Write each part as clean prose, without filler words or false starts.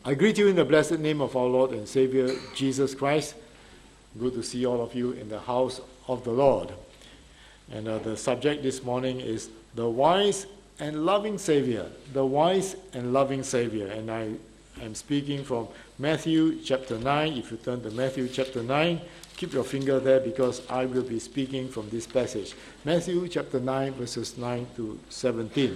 I greet you in the blessed name of our Lord and Savior, Jesus Christ. Good to see all of you in the house of the Lord. And the subject this morning is the wise and loving Savior. The wise and loving Savior. And I am speaking from Matthew chapter 9. If you turn to Matthew chapter 9, keep your finger there because I will be speaking from this passage. Matthew chapter 9, verses 9 to 17.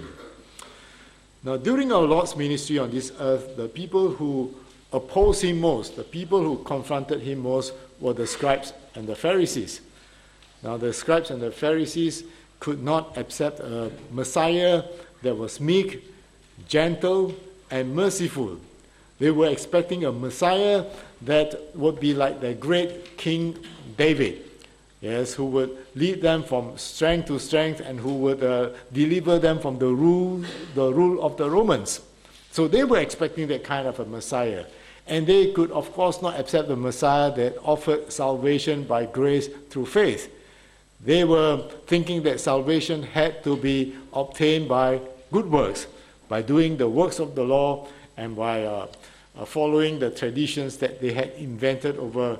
Now, during our Lord's ministry on this earth, the people who opposed him most, the people who confronted him most, were the scribes and the Pharisees. Now, the scribes and the Pharisees could not accept a Messiah that was meek, gentle, and merciful. They were expecting a Messiah that would be like the great King David, yes, who would lead them from strength to strength and who would deliver them from the rule of the Romans. So they were expecting that kind of a Messiah. And they could, of course, not accept the Messiah that offered salvation by grace through faith. They were thinking that salvation had to be obtained by good works, by doing the works of the law and by following the traditions that they had invented over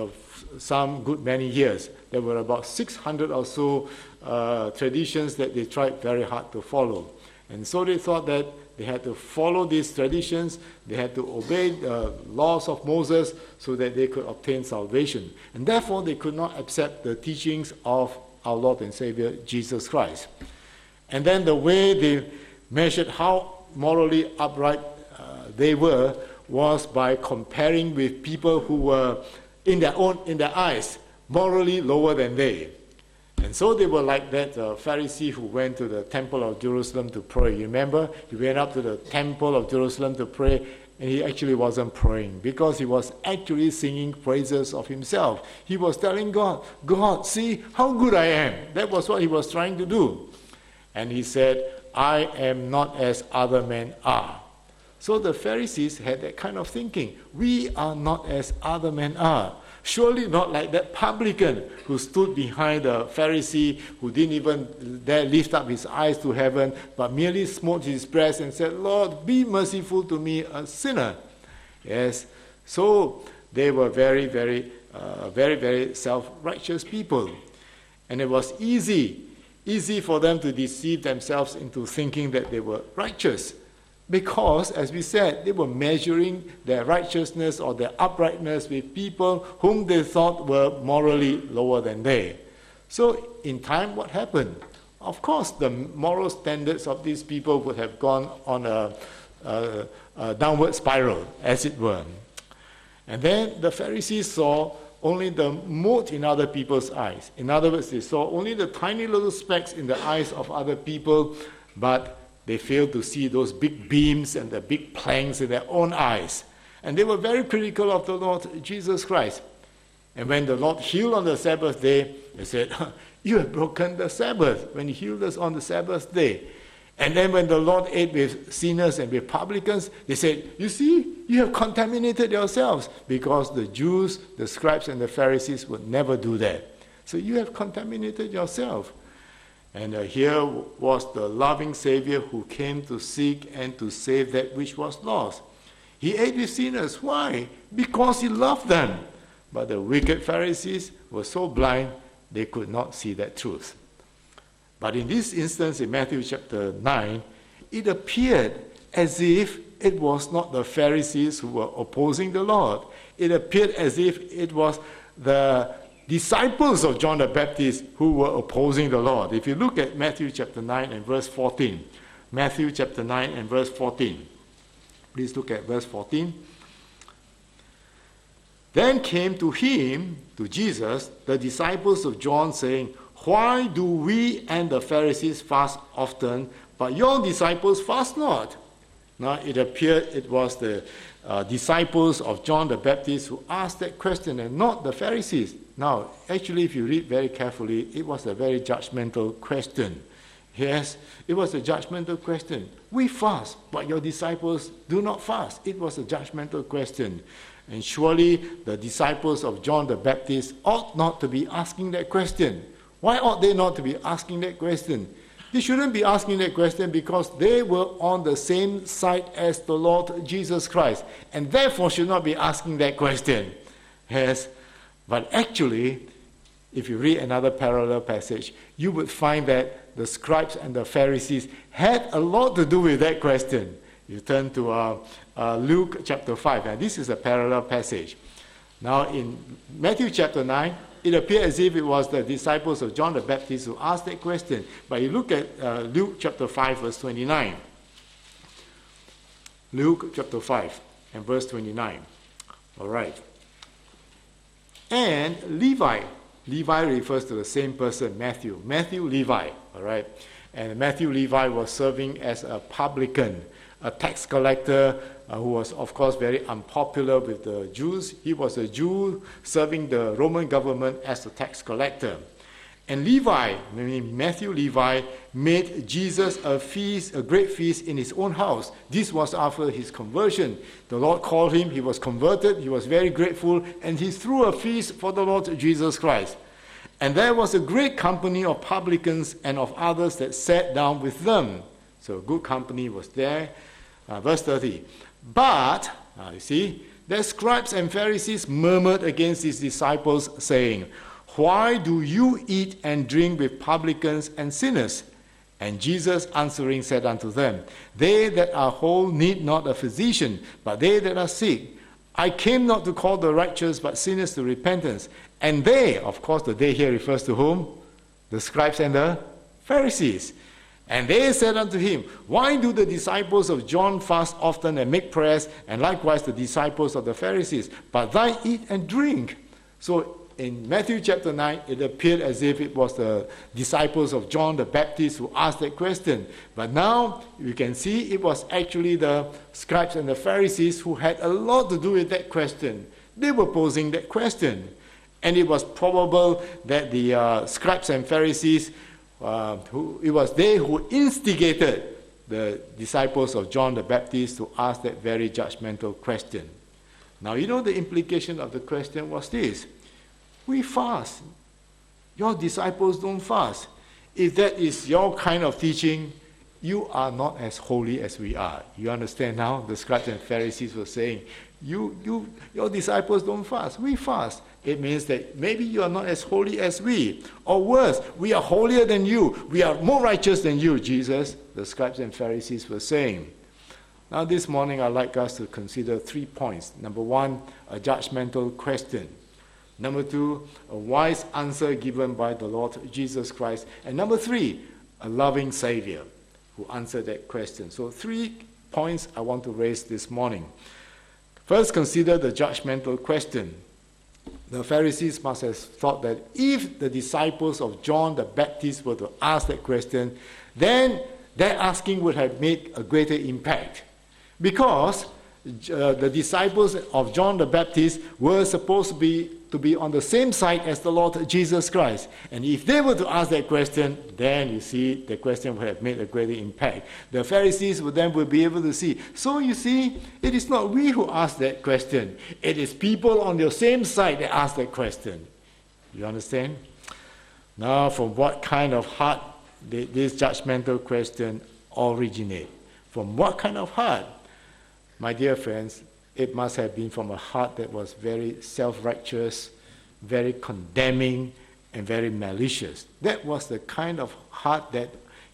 some good many years. There were about 600 or so traditions that they tried very hard to follow. And so they thought that they had to follow these traditions, they had to obey the laws of Moses so that they could obtain salvation. And therefore they could not accept the teachings of our Lord and Savior, Jesus Christ. And then the way they measured how morally upright they were was by comparing with people who were in their eyes morally lower than they. And so they were like that Pharisee who went to the temple of Jerusalem to pray. You remember? He went up to the temple of Jerusalem to pray, and he actually wasn't praying because he was actually singing praises of himself. He was telling God, God, see how good I am. That was what he was trying to do. And he said, I am not as other men are. So the Pharisees had that kind of thinking. We are not as other men are. Surely not like that publican who stood behind the Pharisee, who didn't even dare lift up his eyes to heaven, but merely smote his breast and said, Lord, be merciful to me, a sinner. Yes, so they were very, very self-righteous people. And it was easy for them to deceive themselves into thinking that they were righteous. Because, as we said, they were measuring their righteousness or their uprightness with people whom they thought were morally lower than they. So, in time, what happened? Of course, the moral standards of these people would have gone on a downward spiral, as it were. And then the Pharisees saw only the mote in other people's eyes. In other words, they saw only the tiny little specks in the eyes of other people, but they failed to see those big beams and the big planks in their own eyes. And they were very critical of the Lord Jesus Christ. And when the Lord healed on the Sabbath day, they said, you have broken the Sabbath when he healed us on the Sabbath day. And then when the Lord ate with sinners and with publicans, they said, you see, you have contaminated yourselves, because the Jews, the scribes and the Pharisees would never do that. So you have contaminated yourself. And here was the loving Savior who came to seek and to save that which was lost. He ate with sinners. Why? Because he loved them. But the wicked Pharisees were so blind, they could not see that truth. But in this instance, in Matthew chapter 9, it appeared as if it was not the Pharisees who were opposing the Lord. It appeared as if it was the disciples of John the Baptist who were opposing the Lord. If you look at Matthew chapter 9 and verse 14. Matthew chapter 9 and verse 14. Please look at verse 14. Then came to him, to Jesus, the disciples of John, saying, why do we and the Pharisees fast often, but your disciples fast not? Now it appeared it was the disciples of John the Baptist who asked that question and not the Pharisees. Now, actually, if you read very carefully, it was a very judgmental question. Yes, it was a judgmental question. We fast, but your disciples do not fast. It was a judgmental question. And surely the disciples of John the Baptist ought not to be asking that question. Why ought they not to be asking that question? They shouldn't be asking that question because they were on the same side as the Lord Jesus Christ, and therefore should not be asking that question. Yes, but actually, if you read another parallel passage, you would find that the scribes and the Pharisees had a lot to do with that question. You turn to Luke chapter 5, and this is a parallel passage. Now in Matthew chapter 9, it appeared as if it was the disciples of John the Baptist who asked that question. But you look at Luke chapter 5, verse 29. Luke chapter 5 and verse 29. All right. And Levi refers to the same person, Matthew, Levi, all right? And Matthew Levi was serving as a publican, a tax collector who was, of course, very unpopular with the Jews. He was a Jew serving the Roman government as a tax collector. And Levi, meaning Matthew Levi, made Jesus a feast, a great feast in his own house. This was after his conversion. The Lord called him, he was converted, he was very grateful, and he threw a feast for the Lord Jesus Christ. And there was a great company of publicans and of others that sat down with them. So a good company was there. Verse 30. But, you see, the scribes and Pharisees murmured against his disciples, saying, "Why do you eat and drink with publicans and sinners?" And Jesus answering said unto them, "They that are whole need not a physician, but they that are sick. I came not to call the righteous, but sinners to repentance." And they, of course, the they here refers to whom? The scribes and the Pharisees. And they said unto him, "Why do the disciples of John fast often and make prayers, and likewise the disciples of the Pharisees? But thou eat and drink." So in Matthew chapter 9, it appeared as if it was the disciples of John the Baptist who asked that question. But now you can see it was actually the scribes and the Pharisees who had a lot to do with that question. They were posing that question. And it was probable that the scribes and Pharisees, it was they who instigated the disciples of John the Baptist to ask that very judgmental question. Now, you know the implication of the question was this. We fast. Your disciples don't fast. If that is your kind of teaching, you are not as holy as we are. You understand now? The scribes and Pharisees were saying, your disciples don't fast. We fast. It means that maybe you are not as holy as we. Or worse, we are holier than you. We are more righteous than you, Jesus, the scribes and Pharisees were saying. Now this morning I'd like us to consider 3 points. Number 1, a judgmental question. Number 2, a wise answer given by the Lord Jesus Christ. And number 3, a loving Savior who answered that question. So 3 points I want to raise this morning. First, consider the judgmental question. The Pharisees must have thought that if the disciples of John the Baptist were to ask that question, then their asking would have made a greater impact. Because the disciples of John the Baptist were supposed to be on the same side as the Lord Jesus Christ. And if they were to ask that question, then you see the question would have made a greater impact. The Pharisees would be able to see. So you see, it is not we who ask that question. It is people on your same side that ask that question. You understand? Now, from what kind of heart did this judgmental question originate? From what kind of heart? My dear friends, it must have been from a heart that was very self-righteous, very condemning, and very malicious. That was the kind of heart that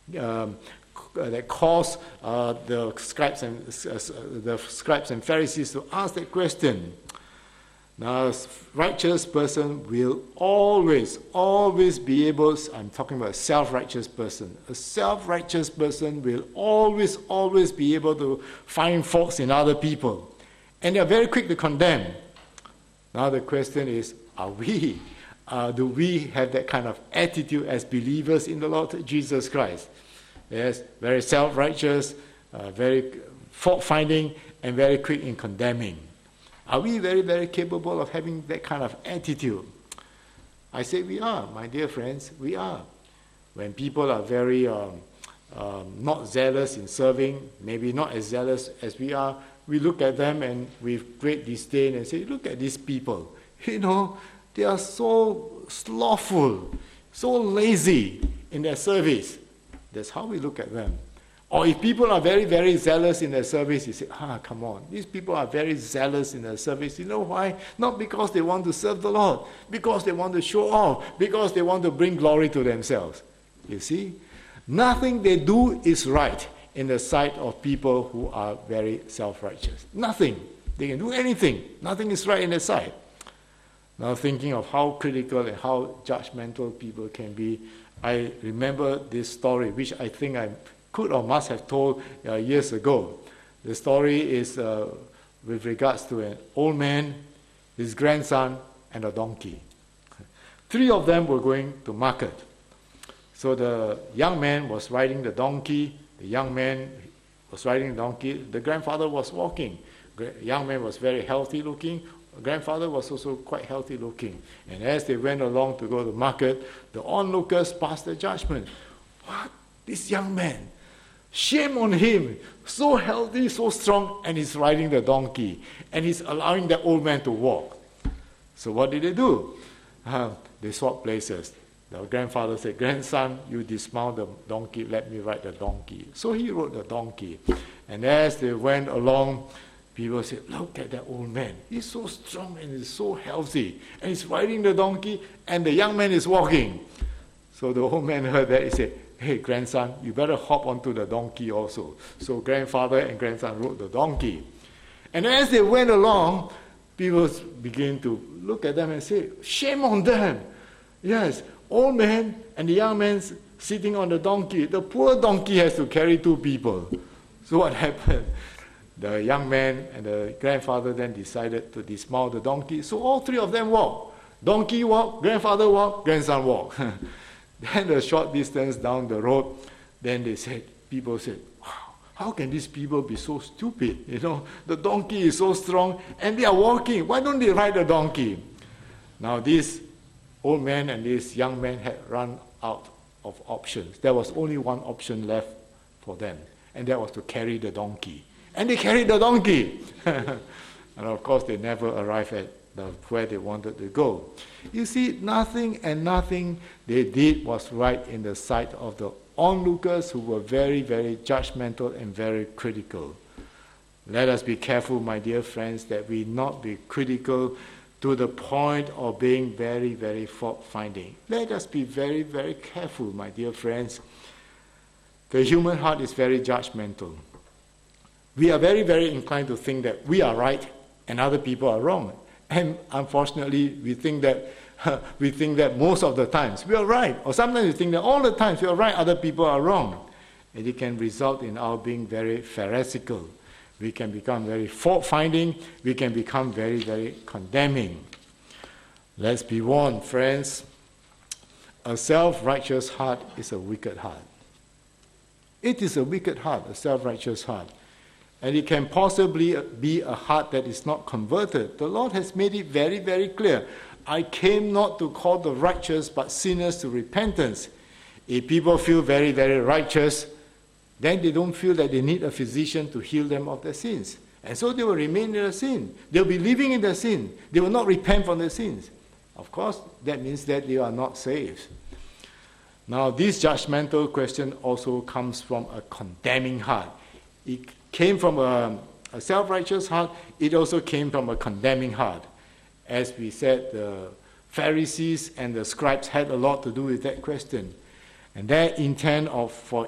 caused the scribes and Pharisees to ask that question. Now, a righteous person will always be able, I'm talking about a self-righteous person. A self-righteous person will always be able to find faults in other people. And they are very quick to condemn. Now the question is, do we have that kind of attitude as believers in the Lord Jesus Christ? Yes, very self-righteous, very fault-finding, and very quick in condemning. Are we very, very capable of having that kind of attitude? I say we are, my dear friends, we are. When people are very not zealous in serving, maybe not as zealous as we are, we look at them and with great disdain and say, look at these people. You know, they are so slothful, so lazy in their service. That's how we look at them. Or if people are very, very zealous in their service, you say, come on, these people are very zealous in their service. You know why? Not because they want to serve the Lord, because they want to show off, because they want to bring glory to themselves. You see? Nothing they do is right in the sight of people who are very self-righteous. Nothing. They can do anything. Nothing is right in their sight. Now thinking of how critical and how judgmental people can be, I remember this story, which I think I could or must have told years ago. The story is with regards to an old man, his grandson, and a donkey. 3 of them were going to market. So the young man was riding the donkey, the grandfather was walking. The young man was very healthy looking, the grandfather was also quite healthy looking. And as they went along to go to market, the onlookers passed the judgment. What? This young man, shame on him, so healthy, so strong, and he's riding the donkey, and he's allowing the old man to walk. So what did they do? They swapped places. The grandfather said, grandson, you dismount the donkey, let me ride the donkey. So he rode the donkey. And as they went along, people said, look at that old man. He's so strong and he's so healthy. And he's riding the donkey, and the young man is walking. So the old man heard that. He said, hey, grandson, you better hop onto the donkey also. So grandfather and grandson rode the donkey. And as they went along, people began to look at them and say, shame on them. Yes, old man and the young man sitting on the donkey. The poor donkey has to carry 2 people. So what happened? The young man and the grandfather then decided to dismount the donkey. So all 3 of them walked. Donkey walked, grandfather walked, grandson walked. Then a short distance down the road, then people said, wow, how can these people be so stupid? You know, the donkey is so strong and they are walking. Why don't they ride the donkey? Now this old man and this young man had run out of options. There was only one option left for them, and that was to carry the donkey. And they carried the donkey. And of course they never arrived at where they wanted to go. You see, nothing they did was right in the sight of the onlookers, who were very, very judgmental and very critical. Let us be careful, my dear friends, that we not be critical to the point of being very, very fault-finding. Let us be very, very careful, my dear friends. The human heart is very judgmental. We are very, very inclined to think that we are right and other people are wrong. And unfortunately, we think that most of the times we are right. Or sometimes we think that all the times we are right, other people are wrong. And it can result in our being very pharisaical. We can become very fault-finding. We can become very, very condemning. Let's be warned, friends. A self-righteous heart is a wicked heart. It is a wicked heart, a self-righteous heart. And it can possibly be a heart that is not converted. The Lord has made it very, very clear. I came not to call the righteous, but sinners to repentance. If people feel very, very righteous, then they don't feel that they need a physician to heal them of their sins. And so they will remain in their sin. They'll be living in their sin. They will not repent from their sins. Of course, that means that they are not saved. Now, this judgmental question also comes from a condemning heart. It came from a self-righteous heart. It also came from a condemning heart. As we said, the Pharisees and the scribes had a lot to do with that question. And their intent for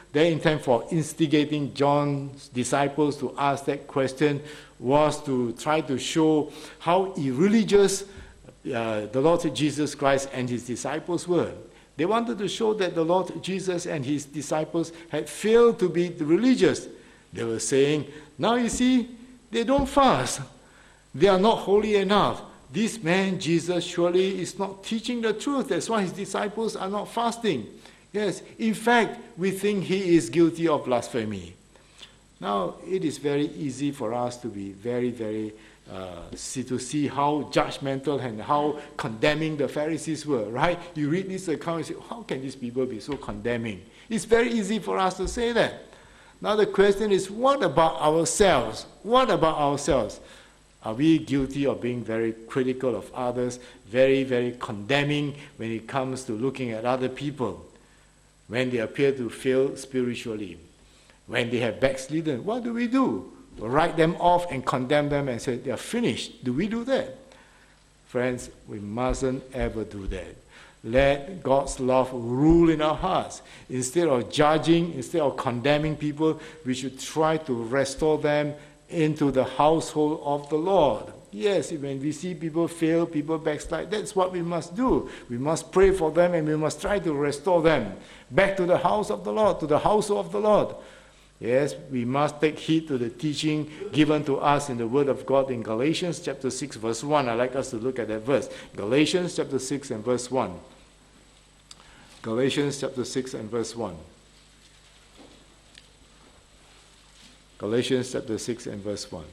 instigating John's disciples to ask that question was to try to show how irreligious the Lord Jesus Christ and his disciples were. They wanted to show that the Lord Jesus and his disciples had failed to be religious. They were saying, now you see, they don't fast. They are not holy enough. This man, Jesus, surely is not teaching the truth. That's why his disciples are not fasting. Yes, in fact, we think he is guilty of blasphemy. Now, it is very easy for us to be very, very, to see how judgmental and how condemning the Pharisees were, right? You read this account and say, how can these people be so condemning? It's very easy for us to say that. Now the question is, what about ourselves? What about ourselves? Are we guilty of being very critical of others, very, very condemning when it comes to looking at other people? when they appear to fail spiritually, when they have backslidden, what do? We write them off and condemn them and say they are finished. Do we do that? Friends, we mustn't ever do that. Let God's love rule in our hearts. Instead of judging, instead of condemning people, we should try to restore them into the household of the Lord. Yes, when we see people fail, people backslide, that's what we must do. We must pray for them and we must try to restore them back to the house of the Lord, to the household of the Lord. Yes, we must take heed to the teaching given to us in the Word of God in Galatians chapter 6 verse 1. I'd like us to look at that verse. Galatians chapter 6 and verse 1. Galatians chapter 6 and verse 1. Galatians chapter 6 and verse 1.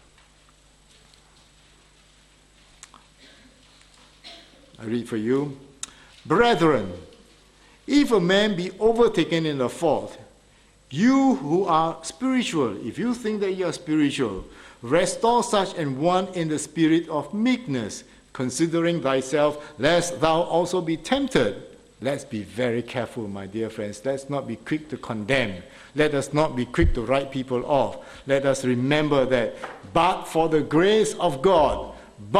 I read for you. Brethren, if a man be overtaken in a fault, you who are spiritual, if you think that you are spiritual, restore such an one in the spirit of meekness, considering thyself, lest thou also be tempted. Let's be very careful, my dear friends. Let's not be quick to condemn. Let us not be quick to write people off. Let us remember that, but for the grace of God,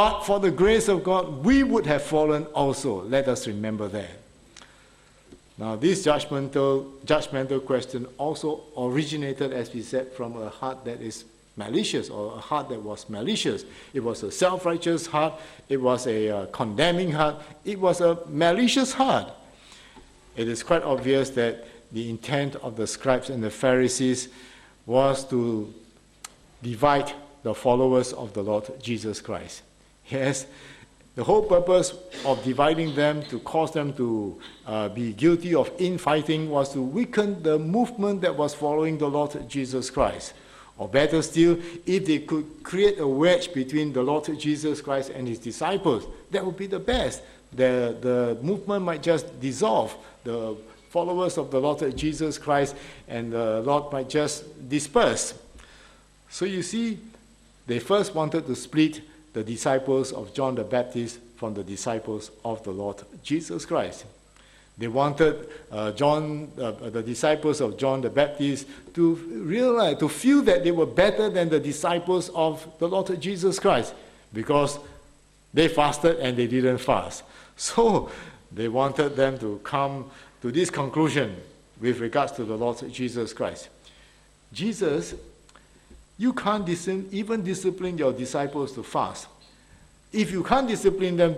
we would have fallen also. Let us remember that. Now, this judgmental question also originated, as we said, from a heart that is malicious, or a heart that was malicious. It was a self-righteous heart. It was a condemning heart. It was a malicious heart. It is quite obvious that the intent of the scribes and the Pharisees was to divide the followers of the Lord Jesus Christ. Yes, the whole purpose of dividing them, to cause them to be guilty of infighting, was to weaken the movement that was following the Lord Jesus Christ. Or better still, if they could create a wedge between the Lord Jesus Christ and his disciples, that would be the best. The movement might just dissolve. The followers of the Lord Jesus Christ and the Lord might just disperse. So you see, they first wanted to split the disciples of John the Baptist from the disciples of the Lord Jesus Christ. They wanted the disciples of John the Baptist to realize, to feel that they were better than the disciples of the Lord Jesus Christ, because they fasted and they didn't fast. So they wanted them to come to this conclusion with regards to the Lord Jesus Christ. Jesus, you can't even discipline your disciples to fast. If you can't discipline them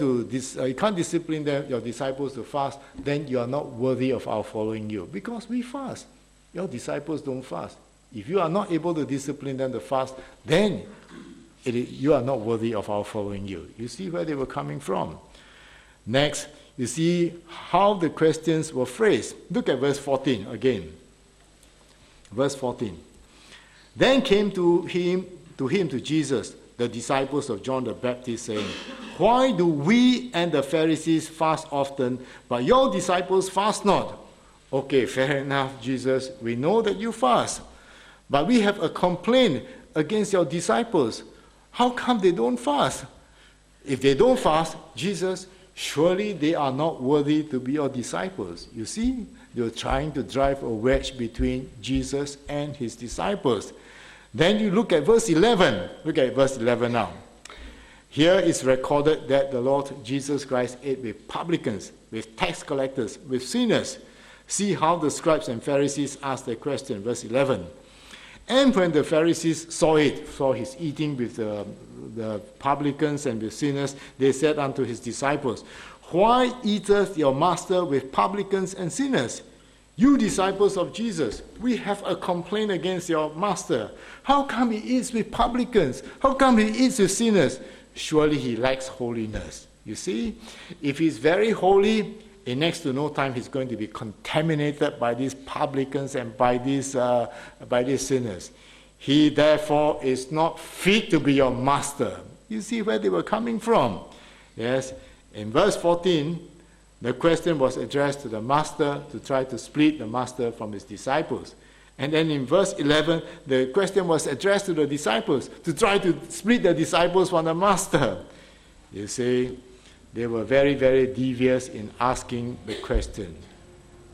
your disciples to fast, then you are not worthy of our following you, because we fast. Your disciples don't fast. If you are not able to discipline them to fast, then you are not worthy of our following you. You see where they were coming from. Next, you see how the questions were phrased. Look at verse 14 again. Verse 14. Then came to Jesus, the disciples of John the Baptist, saying, Why do we and the Pharisees fast often, but your disciples fast not? Okay, fair enough, Jesus. We know that you fast, but we have a complaint against your disciples. How come they don't fast? If they don't fast, Jesus, surely they are not worthy to be your disciples. You see, you're trying to drive a wedge between Jesus and his disciples. Then you look at verse 11. Look at verse 11 now. Here is recorded that the Lord Jesus Christ ate with publicans, with tax collectors, with sinners. See how the scribes and Pharisees asked the question. Verse 11. And when the Pharisees saw his eating with the publicans and with sinners, they said unto his disciples, Why eateth your master with publicans and sinners? You disciples of Jesus, we have a complaint against your master. How come he eats with publicans? How come he eats with sinners? Surely he lacks holiness. You see, if he's very holy, in next to no time he's going to be contaminated by these publicans and by these sinners. He therefore is not fit to be your master. You see where they were coming from. Yes, in verse 14, the question was addressed to the master to try to split the master from his disciples. And then in verse 11, the question was addressed to the disciples to try to split the disciples from the master. You see, they were very, very devious in asking the question.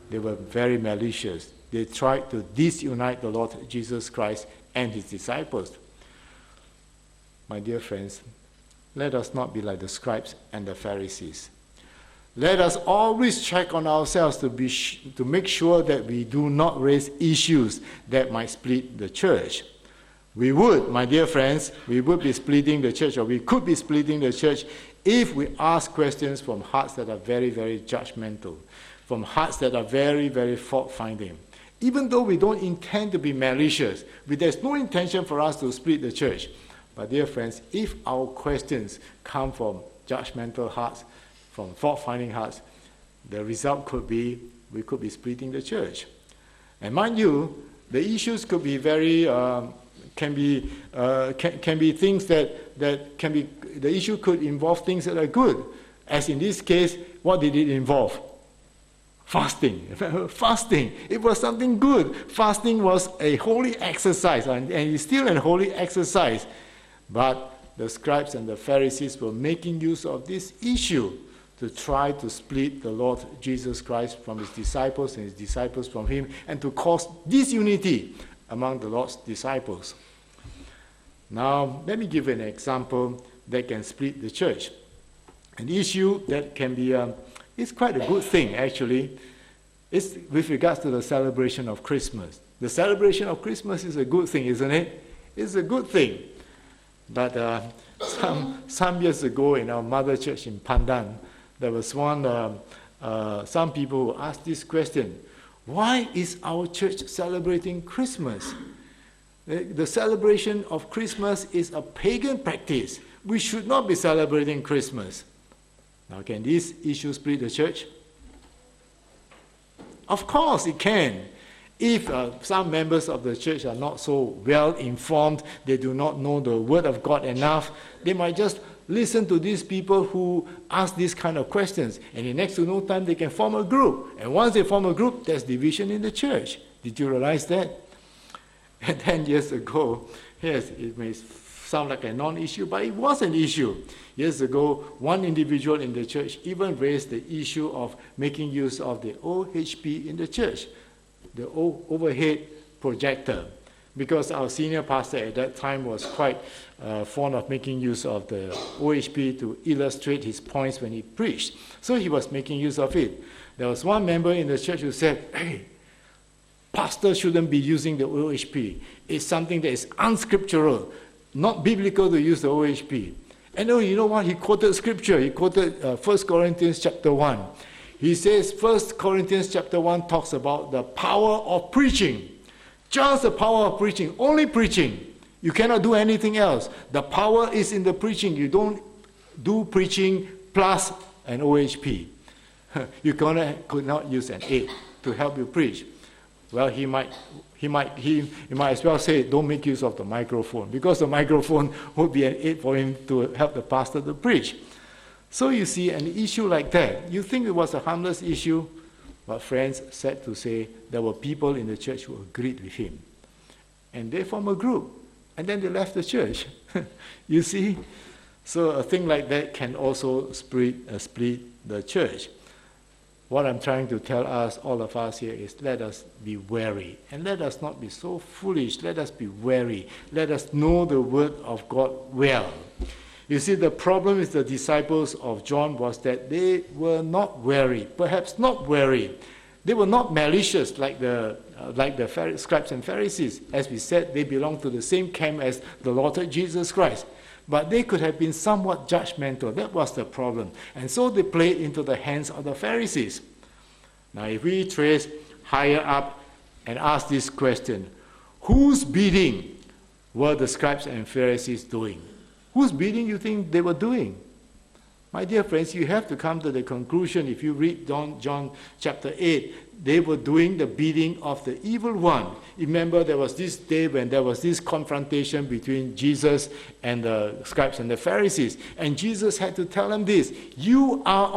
They were very malicious. They tried to disunite the Lord Jesus Christ and his disciples. My dear friends, let us not be like the scribes and the Pharisees. Let us always check on ourselves to make sure that we do not raise issues that might split the church. We would, my dear friends, we would be splitting the church, or we could be splitting the church if we ask questions from hearts that are very, very judgmental, from hearts that are very, very fault-finding. Even though we don't intend to be malicious, there's no intention for us to split the church. But dear friends, if our questions come from judgmental hearts, from fault-finding hearts, the result could be we could be splitting the church. And mind you, the issues could be very can be things that can be. The issue could involve things that are good, as in this case, what did it involve? Fasting. Fasting. It was something good. Fasting was a holy exercise, and it's still a holy exercise. But the scribes and the Pharisees were making use of this issue to try to split the Lord Jesus Christ from his disciples and his disciples from him, and to cause disunity among the Lord's disciples. Now, let me give an example that can split the church. An issue that can be, it's quite a good thing actually. It's with regards to the celebration of Christmas. The celebration of Christmas is a good thing, isn't it? It's a good thing. But some years ago in our mother church in Pandan, there was some people who asked this question: why is our church celebrating Christmas? The celebration of Christmas is a pagan practice. We should not be celebrating Christmas. Now, can these issues split the church? Of course it can. If some members of the church are not so well informed, they do not know the Word of God enough, they might just listen to these people who ask these kind of questions, and in next to no time they can form a group. And once they form a group, there's division in the church. Did you realize that? And 10 years ago, yes, it may sound like a non-issue, but it was an issue. Years ago, one individual in the church even raised the issue of making use of the OHP in the church, the overhead projector, because our senior pastor at that time was quite fond of making use of the OHP to illustrate his points when he preached. So he was making use of it. There was one member in the church who said, "Hey, pastor shouldn't be using the OHP. It's something that is unscriptural, not biblical to use the OHP." And you know what? He quoted scripture. He quoted 1 Corinthians chapter 1. He says 1 Corinthians chapter 1 talks about the power of preaching. Just the power of preaching, only preaching. You cannot do anything else. The power is in the preaching. You don't do preaching plus an OHP. You could not use an aid to help you preach. Well, he might as well say, don't make use of the microphone, because the microphone would be an aid for him to help the pastor to preach. So you see, an issue like that, you think it was a harmless issue, but friends, sad to say, there were people in the church who agreed with him. And they formed a group, and then they left the church. You see? So a thing like that can also split the church. What I'm trying to tell us, all of us here, is let us be wary. And let us not be so foolish. Let us be wary. Let us know the Word of God well. You see, the problem with the disciples of John was that they were not wary, perhaps not wary. They were not malicious like the scribes and Pharisees. As we said, they belonged to the same camp as the Lord Jesus Christ. But they could have been somewhat judgmental. That was the problem. And so they played into the hands of the Pharisees. Now, if we trace higher up and ask this question, whose bidding were the scribes and Pharisees doing? Whose bidding you think they were doing? My dear friends, you have to come to the conclusion, if you read John chapter 8, they were doing the bidding of the evil one. Remember, there was this day when there was this confrontation between Jesus and the scribes and the Pharisees. And Jesus had to tell them this: you are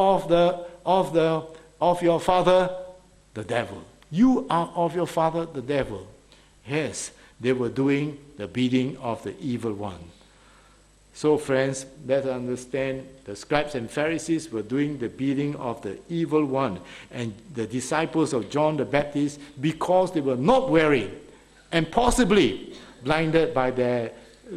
of your father, the devil. You are of your father, the devil. Yes, they were doing the bidding of the evil one. So friends, let's understand the scribes and Pharisees were doing the bidding of the evil one and the disciples of John the Baptist, because they were not wary and possibly blinded by their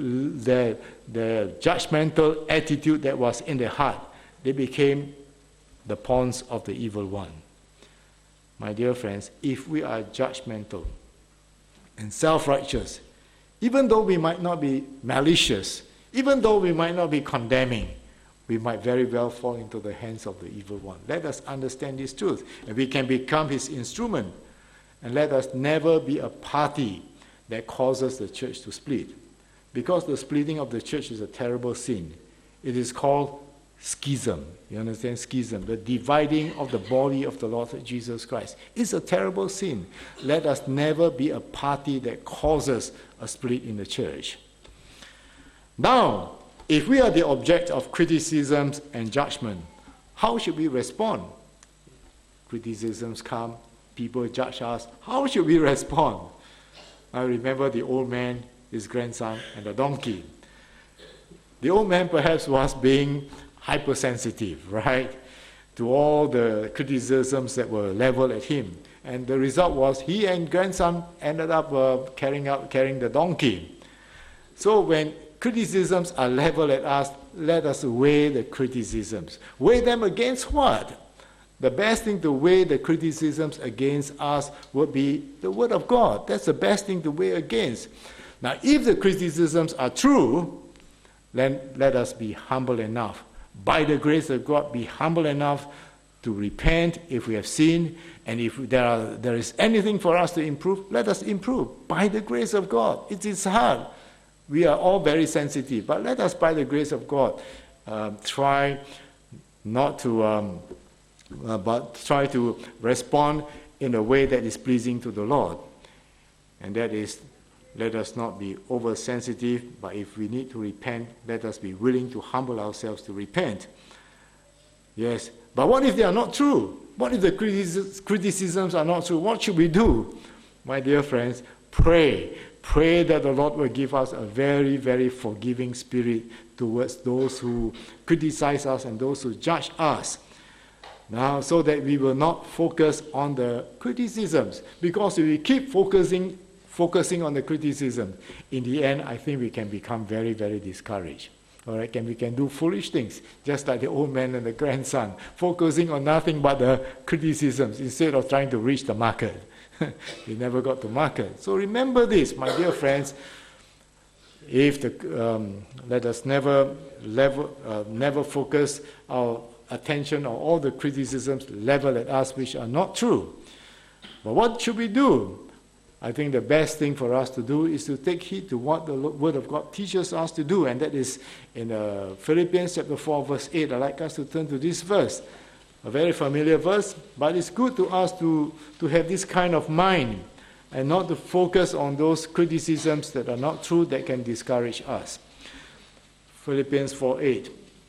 judgmental attitude that was in their heart. They became the pawns of the evil one. My dear friends, if we are judgmental and self-righteous, even though we might not be malicious, even though we might not be condemning, we might very well fall into the hands of the evil one. Let us understand this truth, and we can become his instrument. And let us never be a party that causes the church to split. Because the splitting of the church is a terrible sin. It is called schism. You understand? Schism, the dividing of the body of the Lord Jesus Christ. It's a terrible sin. Let us never be a party that causes a split in the church. Now, if we are the object of criticisms and judgment, how should we respond? Criticisms come, people judge us. How should we respond? I remember the old man, his grandson, and the donkey. The old man perhaps was being hypersensitive, right, to all the criticisms that were leveled at him. And the result was he and grandson ended up carrying the donkey. So when criticisms are leveled at us, let us weigh the criticisms. Weigh them against what? The best thing to weigh the criticisms against us would be the Word of God. That's the best thing to weigh against. Now, if the criticisms are true, then let us be humble enough. By the grace of God, be humble enough to repent if we have sinned, and if there is anything for us to improve, let us improve. By the grace of God. It is hard. We are all very sensitive, but let us, by the grace of God, try to respond in a way that is pleasing to the Lord. And that is, let us not be oversensitive, but if we need to repent, let us be willing to humble ourselves to repent. Yes, but what if they are not true? What if the criticisms are not true? What should we do? My dear friends, pray. Pray that the Lord will give us a very, very forgiving spirit towards those who criticize us and those who judge us. Now, so that we will not focus on the criticisms. Because if we keep focusing on the criticism, in the end, I think we can become very, very discouraged. All right, we can do foolish things, just like the old man and the grandson, focusing on nothing but the criticisms instead of trying to reach the market. They never got to market. So remember this, my dear friends. Let us never focus our attention on all the criticisms leveled at us which are not true. But what should we do? I think the best thing for us to do is to take heed to what the Word of God teaches us to do, and that is in Philippians chapter 4, verse 8. I'd like us to turn to this verse. A very familiar verse, but it's good to us to have this kind of mind and not to focus on those criticisms that are not true that can discourage us. Philippians 4:8.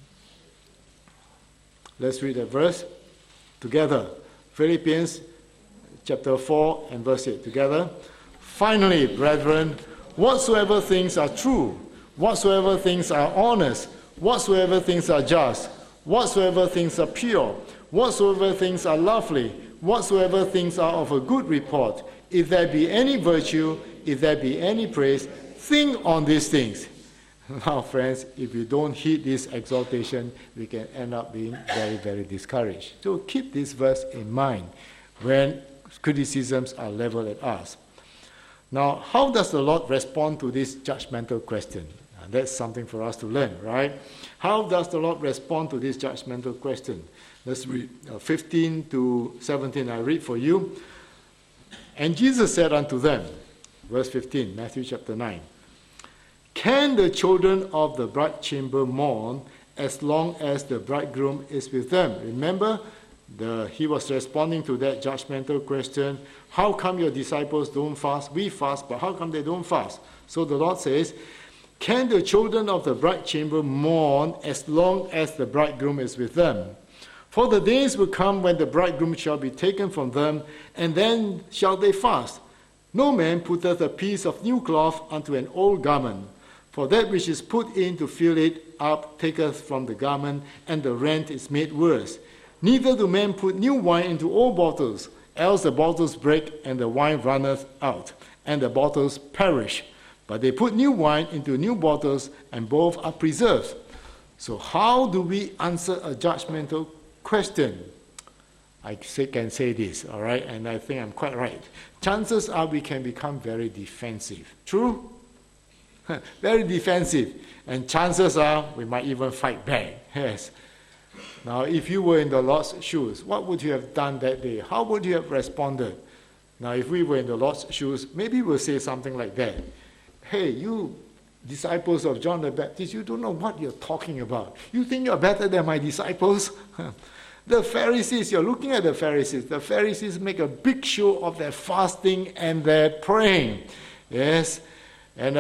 Let's read the verse together. Philippians chapter 4 and verse 8 together. Finally, brethren, whatsoever things are true, whatsoever things are honest, whatsoever things are just, whatsoever things are pure, whatsoever things are lovely, whatsoever things are of a good report, if there be any virtue, if there be any praise, think on these things. Now, friends, if we don't heed this exhortation, we can end up being very, very discouraged. So keep this verse in mind when criticisms are leveled at us. Now, how does the Lord respond to this judgmental question? That's something for us to learn, right? How does the Lord respond to this judgmental question? Let's read 15 to 17. I read for you. And Jesus said unto them, verse 15, Matthew chapter 9, can the children of the bride chamber mourn as long as the bridegroom is with them? Remember, he was responding to that judgmental question. How come your disciples don't fast? We fast, but how come they don't fast? So the Lord says, can the children of the bride chamber mourn as long as the bridegroom is with them? For the days will come when the bridegroom shall be taken from them, and then shall they fast. No man putteth a piece of new cloth unto an old garment, For that which is put in to fill it up taketh from the garment, and the rent is made worse. Neither do men put new wine into old bottles, else the bottles break, and the wine runneth out, and the bottles perish. But they put new wine into new bottles, and both are preserved. So how do we answer a judgmental question? I can say this, all right, and I think I'm quite right. Chances are we can become very defensive. True? Very defensive. And chances are we might even fight back. Yes. Now, if you were in the Lord's shoes, what would you have done that day? How would you have responded? Now, if we were in the Lord's shoes, maybe we'll say something like that. Hey, you disciples of John the Baptist, you don't know what you're talking about. You think you're better than my disciples? The Pharisees, you're looking at the Pharisees. The Pharisees make a big show of their fasting and their praying. Yes. And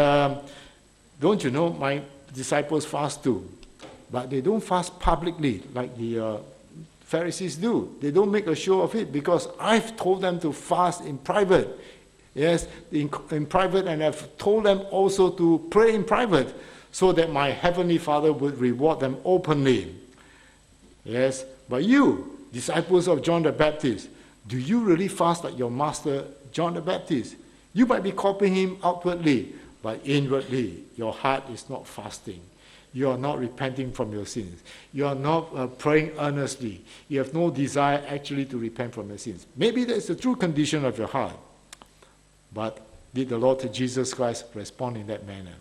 don't you know, my disciples fast too. But they don't fast publicly like the Pharisees do. They don't make a show of it because I've told them to fast in private. Yes, in private, and I've told them also to pray in private so that my Heavenly Father would reward them openly. Yes, but you, disciples of John the Baptist, do you really fast like your master, John the Baptist? You might be copying him outwardly, but inwardly, your heart is not fasting. You are not repenting from your sins. You are not praying earnestly. You have no desire actually to repent from your sins. Maybe that's the true condition of your heart. But did the Lord Jesus Christ respond in that manner?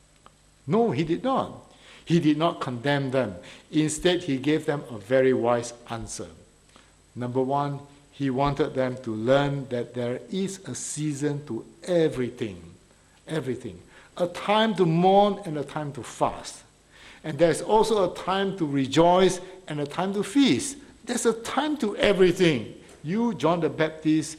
No, he did not. He did not condemn them. Instead, he gave them a very wise answer. Number one, he wanted them to learn that there is a season to everything. Everything. A time to mourn and a time to fast. And there's also a time to rejoice and a time to feast. There's a time to everything. You, John the Baptist,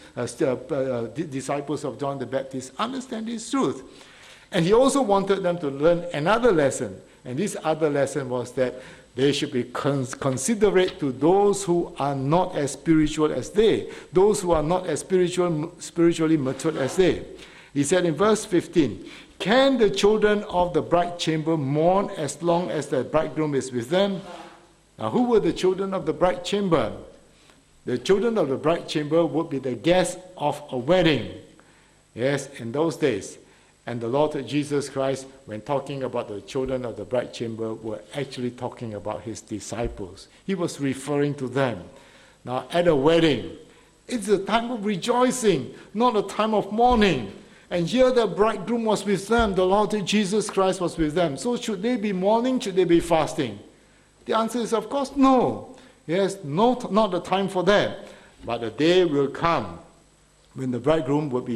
disciples of John the Baptist, understand this truth. And he also wanted them to learn another lesson. And this other lesson was that they should be considerate to those who are not as spiritual as they, those who are not as spiritually matured as they. He said in verse 15, can the children of the bride chamber mourn as long as the bridegroom is with them? Now, who were the children of the bride chamber? The children of the bride chamber would be the guests of a wedding. Yes, in those days. And the Lord Jesus Christ, when talking about the children of the bride chamber, were actually talking about his disciples. He was referring to them. Now, at a wedding, it's a time of rejoicing, not a time of mourning. And here the bridegroom was with them. The Lord Jesus Christ was with them. So should they be mourning? Should they be fasting? The answer is, of course, no. Yes, not the time for that. But the day will come when the bridegroom will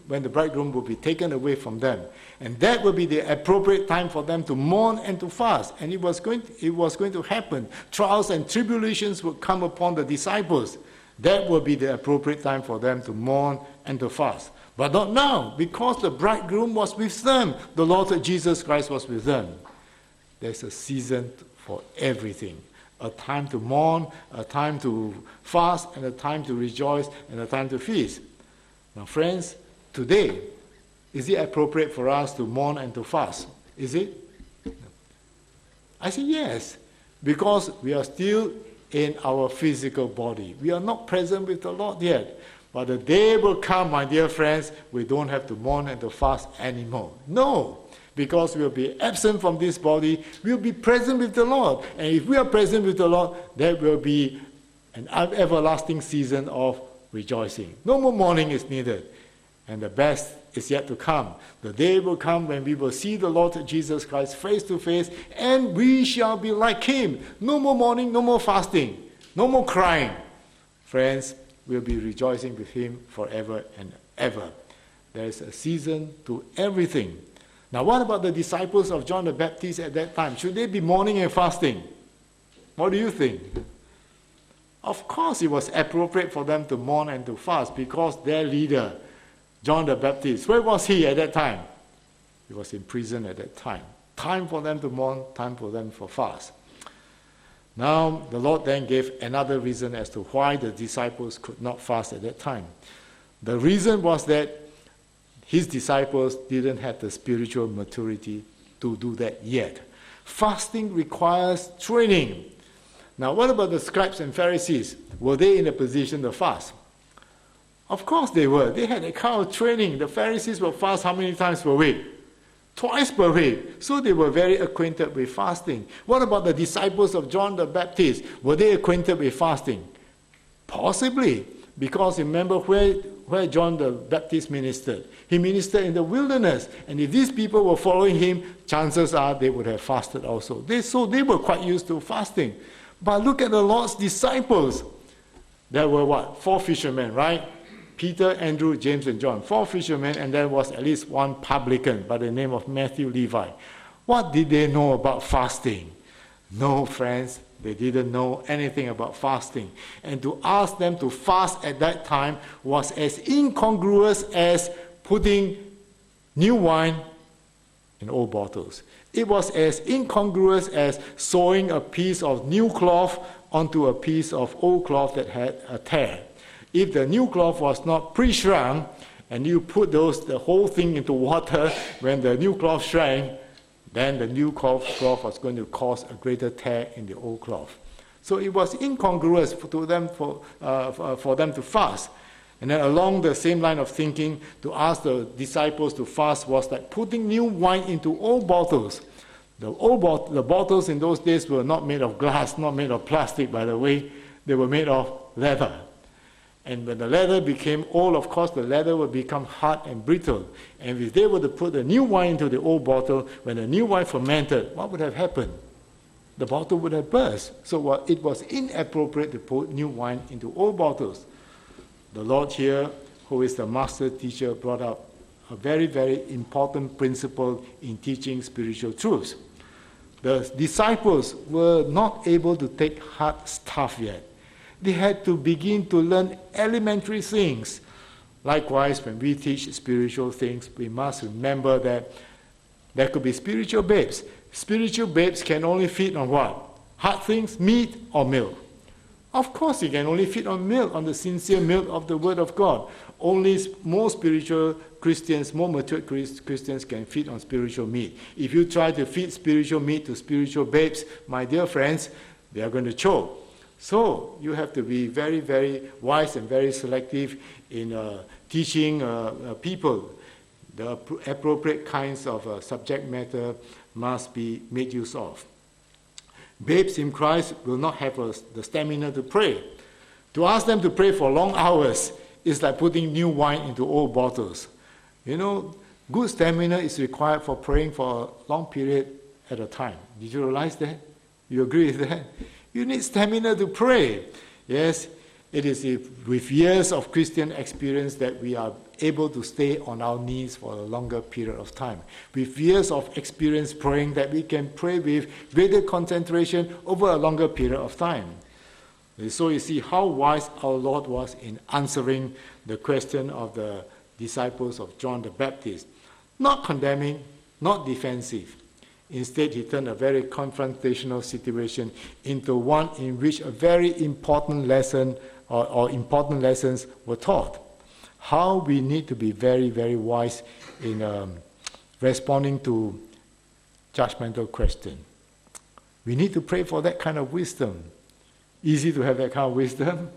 be taken away from them. And that will be the appropriate time for them to mourn and to fast. And it was going to happen. Trials and tribulations would come upon the disciples. That will be the appropriate time for them to mourn and to fast. But not now, because the bridegroom was with them. The Lord Jesus Christ was with them. There's a season for everything. A time to mourn, a time to fast, and a time to rejoice, and a time to feast. Now, friends, today, is it appropriate for us to mourn and to fast? Is it? I say yes, because we are still in our physical body. We are not present with the Lord yet. But the day will come, my dear friends, we don't have to mourn and to fast anymore. No. Because we'll be absent from this body, we'll be present with the Lord. And if we are present with the Lord, there will be an everlasting season of rejoicing. No more mourning is needed. And the best is yet to come. The day will come when we will see the Lord Jesus Christ face to face, and we shall be like him. No more mourning, no more fasting, no more crying. Friends, we'll be rejoicing with him forever and ever. There is a season to everything. Now, what about the disciples of John the Baptist at that time? Should they be mourning and fasting? What do you think? Of course, it was appropriate for them to mourn and to fast because their leader, John the Baptist, where was he at that time? He was in prison at that time. Time for them to mourn, time for them for fast. Now, the Lord then gave another reason as to why the disciples could not fast at that time. The reason was that his disciples didn't have the spiritual maturity to do that yet. Fasting requires training. Now, what about the scribes and Pharisees? Were they in a position to fast? Of course they were. They had a kind of training. The Pharisees would fast how many times per week? Twice per week. So they were very acquainted with fasting. What about the disciples of John the Baptist? Were they acquainted with fasting? Possibly. Because remember where John the Baptist ministered. He ministered in the wilderness. And if these people were following him, chances are they would have fasted also. So they were quite used to fasting. But look at the Lord's disciples. There were what? 4 fishermen, right? Peter, Andrew, James, and John. 4 fishermen, and there was at least one publican by the name of Matthew Levi. What did they know about fasting? No, friends, they didn't know anything about fasting. And to ask them to fast at that time was as incongruous as putting new wine in old bottles. It was as incongruous as sewing a piece of new cloth onto a piece of old cloth that had a tear. If the new cloth was not pre-shrunk, and you put the whole thing into water, when the new cloth shrank, then the new cloth was going to cause a greater tear in the old cloth. So it was incongruous for them to fast. And then along the same line of thinking, to ask the disciples to fast was like putting new wine into old bottles. The bottles in those days were not made of glass, not made of plastic, by the way. They were made of leather. And when the leather became old, of course, the leather would become hard and brittle. And if they were to put the new wine into the old bottle, when the new wine fermented, what would have happened? The bottle would have burst. So it was inappropriate to put new wine into old bottles. The Lord here, who is the master teacher, brought up a very, very important principle in teaching spiritual truths. The disciples were not able to take hard stuff yet. They had to begin to learn elementary things. Likewise, when we teach spiritual things, we must remember that there could be spiritual babes. Spiritual babes can only feed on what? Hard things, meat or milk. Of course, you can only feed on milk, on the sincere milk of the Word of God. Only more spiritual Christians, more mature Christians can feed on spiritual meat. If you try to feed spiritual meat to spiritual babes, my dear friends, they are going to choke. So you have to be very, very wise and very selective in teaching people. The appropriate kinds of subject matter must be made use of. Babes in Christ will not have the stamina to pray. To ask them to pray for long hours is like putting new wine into old bottles. You know, good stamina is required for praying for a long period at a time. Did you realize that? You agree with that? You need stamina to pray. Yes, it is with years of Christian experience that we are able to stay on our knees for a longer period of time. With years of experience praying, that we can pray with greater concentration over a longer period of time. So you see how wise our Lord was in answering the question of the disciples of John the Baptist. Not condemning, not defensive. Instead, he turned a very confrontational situation into one in which a very important lesson or important lessons were taught. How we need to be very, very wise in responding to judgmental questions. We need to pray for that kind of wisdom. Easy to have that kind of wisdom?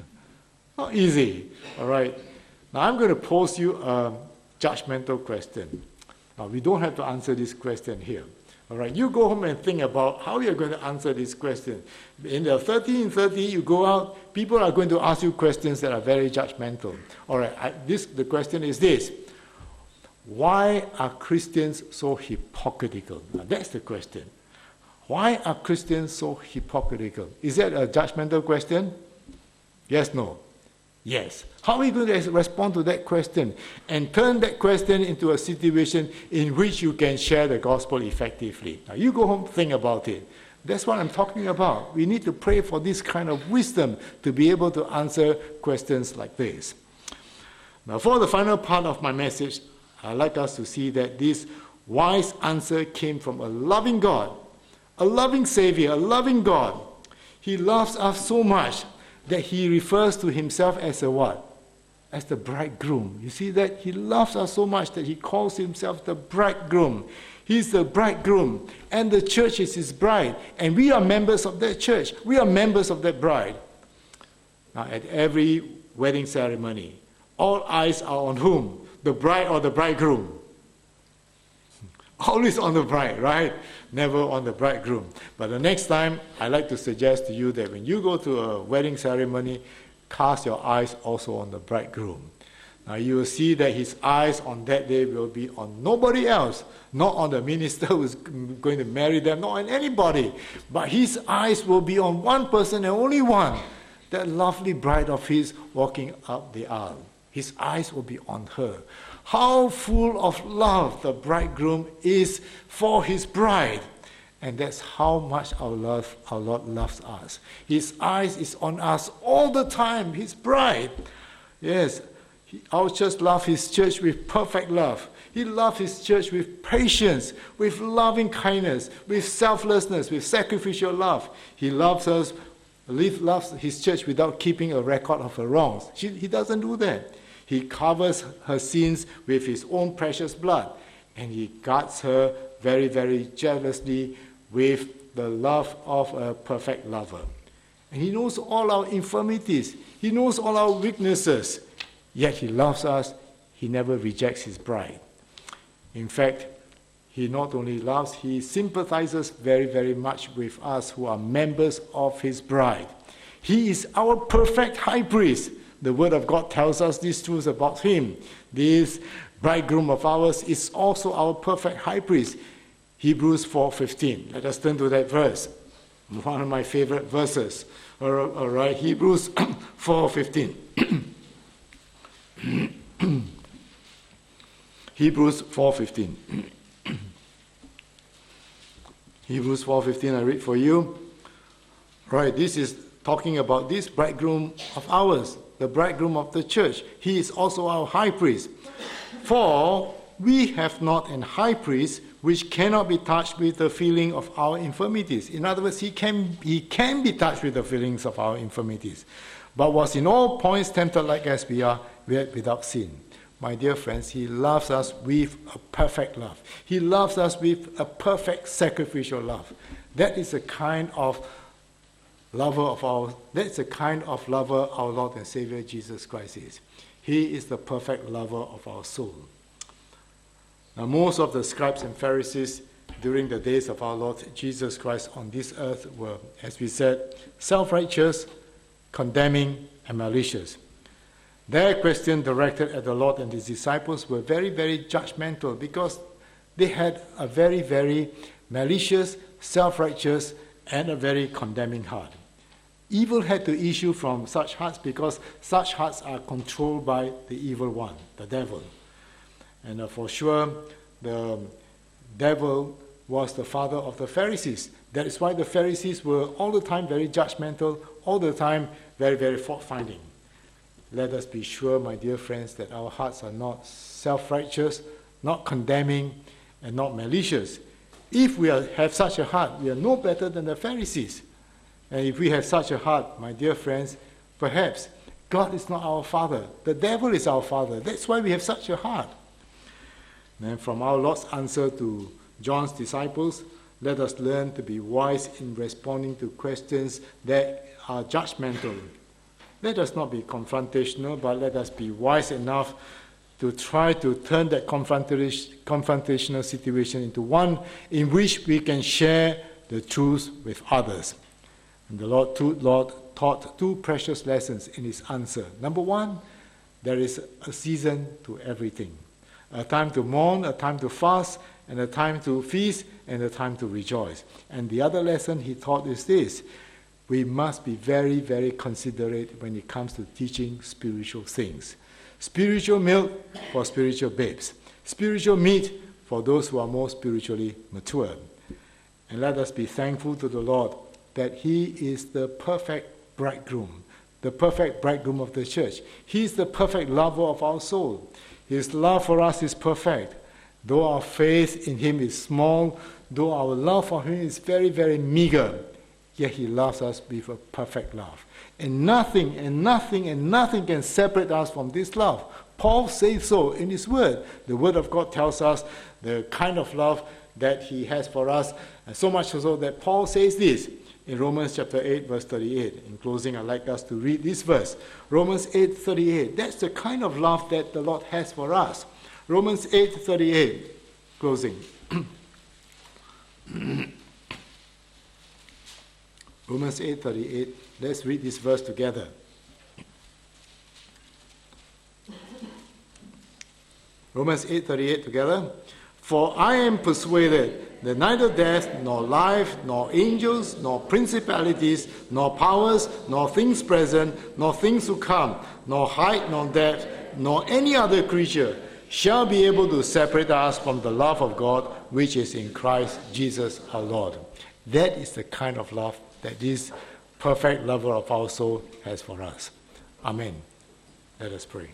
Not easy. All right. Now I'm going to pose you a judgmental question. Now we don't have to answer this question here. All right, you go home and think about how you're going to answer this question. In the 1330, you go out, people are going to ask you questions that are very judgmental. All right, the question is this. Why are Christians so hypocritical? Now, that's the question. Why are Christians so hypocritical? Is that a judgmental question? Yes, no? Yes. How are we going to respond to that question and turn that question into a situation in which you can share the gospel effectively? Now, you go home, think about it. That's what I'm talking about. We need to pray for this kind of wisdom to be able to answer questions like this. Now, for the final part of my message, I'd like us to see that this wise answer came from a loving God, a loving Savior, a loving God. He loves us so much that he refers to himself as a what? As the bridegroom. You see that? He loves us so much that he calls himself the bridegroom. He's the bridegroom, and the church is his bride, and we are members of that church. We are members of that bride. Now, at every wedding ceremony, all eyes are on whom? The bride or the bridegroom? Always on the bride, right? Never on the bridegroom. But the next time, I like to suggest to you that when you go to a wedding ceremony, cast your eyes also on the bridegroom. Now you will see that his eyes on that day will be on nobody else, not on the minister who's going to marry them, not on anybody. But his eyes will be on one person and only one, that lovely bride of his walking up the aisle. His eyes will be on her. How full of love the bridegroom is for his bride. And that's how much our Lord loves us. His eyes is on us all the time, his bride. Yes, our church loves his church with perfect love. He loves his church with patience, with loving kindness, with selflessness, with sacrificial love. He loves his church without keeping a record of her wrongs. He doesn't do that. He covers her sins with his own precious blood, and he guards her very, very jealously with the love of a perfect lover. And he knows all our infirmities. He knows all our weaknesses. Yet he loves us. He never rejects his bride. In fact, he not only loves, he sympathizes very, very much with us who are members of his bride. He is our perfect high priest. The Word of God tells us these truths about him. This bridegroom of ours is also our perfect high priest. Hebrews 4:15. Let us turn to that verse. One of my favorite verses. All right, Hebrews 4:15. Hebrews 4:15. Hebrews 4:15, I read for you. Right, this is talking about this bridegroom of ours, the bridegroom of the church. He is also our high priest. For we have not an high priest which cannot be touched with the feeling of our infirmities. In other words, he can be touched with the feelings of our infirmities, but was in all points tempted like as we are, yet without sin. My dear friends, he loves us with a perfect love. He loves us with a perfect sacrificial love. That is the kind of lover our Lord and Savior Jesus Christ is. He is the perfect lover of our soul. Now, most of the scribes and Pharisees during the days of our Lord Jesus Christ on this earth were, as we said, self-righteous, condemning, and malicious. Their question directed at the Lord and his disciples were very, very judgmental because they had a very, very malicious, self-righteous, and a very condemning heart. Evil had to issue from such hearts because such hearts are controlled by the evil one, the devil. And for sure, the devil was the father of the Pharisees. That is why the Pharisees were all the time very judgmental, all the time very, very fault-finding. Let us be sure, my dear friends, that our hearts are not self-righteous, not condemning, and not malicious. If we have such a heart, we are no better than the Pharisees. And if we have such a heart, my dear friends, perhaps God is not our Father. The devil is our Father. That's why we have such a heart. And from our Lord's answer to John's disciples, let us learn to be wise in responding to questions that are judgmental. Let us not be confrontational, but let us be wise enough to try to turn that confrontational situation into one in which we can share the truth with others. And the Lord taught two precious lessons in his answer. Number one, there is a season to everything. A time to mourn, a time to fast, and a time to feast, and a time to rejoice. And the other lesson he taught is this: we must be very, very considerate when it comes to teaching spiritual things. Spiritual milk for spiritual babes. Spiritual meat for those who are more spiritually mature. And let us be thankful to the Lord that he is the perfect bridegroom, the perfect bridegroom of the church. He is the perfect lover of our soul. His love for us is perfect. Though our faith in him is small, though our love for him is very, very meager, yet he loves us with a perfect love. And nothing can separate us from this love. Paul says so in his word. The word of God tells us the kind of love that he has for us, and so much so that Paul says this in Romans chapter 8, verse 38. In closing, I'd like us to read this verse. Romans 8:38. That's the kind of love that the Lord has for us. Romans 8:38. Closing. Romans 8:38. Let's read this verse together. Romans 8:38 together. For I am persuaded that neither death, nor life, nor angels, nor principalities, nor powers, nor things present, nor things to come, nor height, nor depth, nor any other creature shall be able to separate us from the love of God which is in Christ Jesus our Lord. That is the kind of love that this perfect lover of our soul has for us. Amen. Let us pray.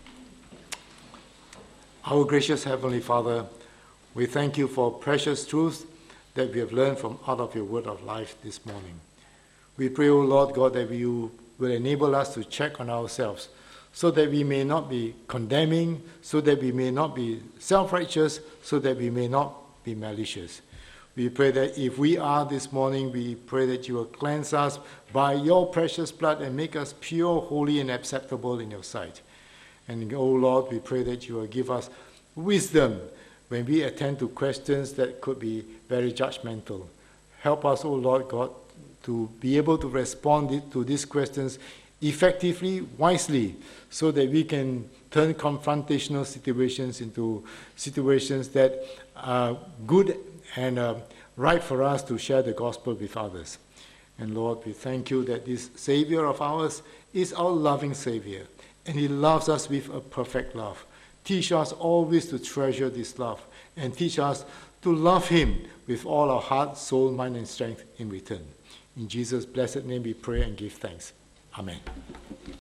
Our gracious Heavenly Father, we thank you for precious truths that we have learned from out of your word of life this morning. We pray, O Lord God, that you will enable us to check on ourselves so that we may not be condemning, so that we may not be self-righteous, so that we may not be malicious. We pray that if we are this morning, we pray that you will cleanse us by your precious blood and make us pure, holy, and acceptable in your sight. And, O Lord, we pray that you will give us wisdom when we attend to questions that could be very judgmental. Help us, O Lord God, to be able to respond to these questions effectively, wisely, so that we can turn confrontational situations into situations that are good and right for us to share the gospel with others. And Lord, we thank you that this Savior of ours is our loving Savior, and he loves us with a perfect love. Teach us always to treasure this love, and teach us to love him with all our heart, soul, mind, and strength in return. In Jesus' blessed name we pray and give thanks. Amen.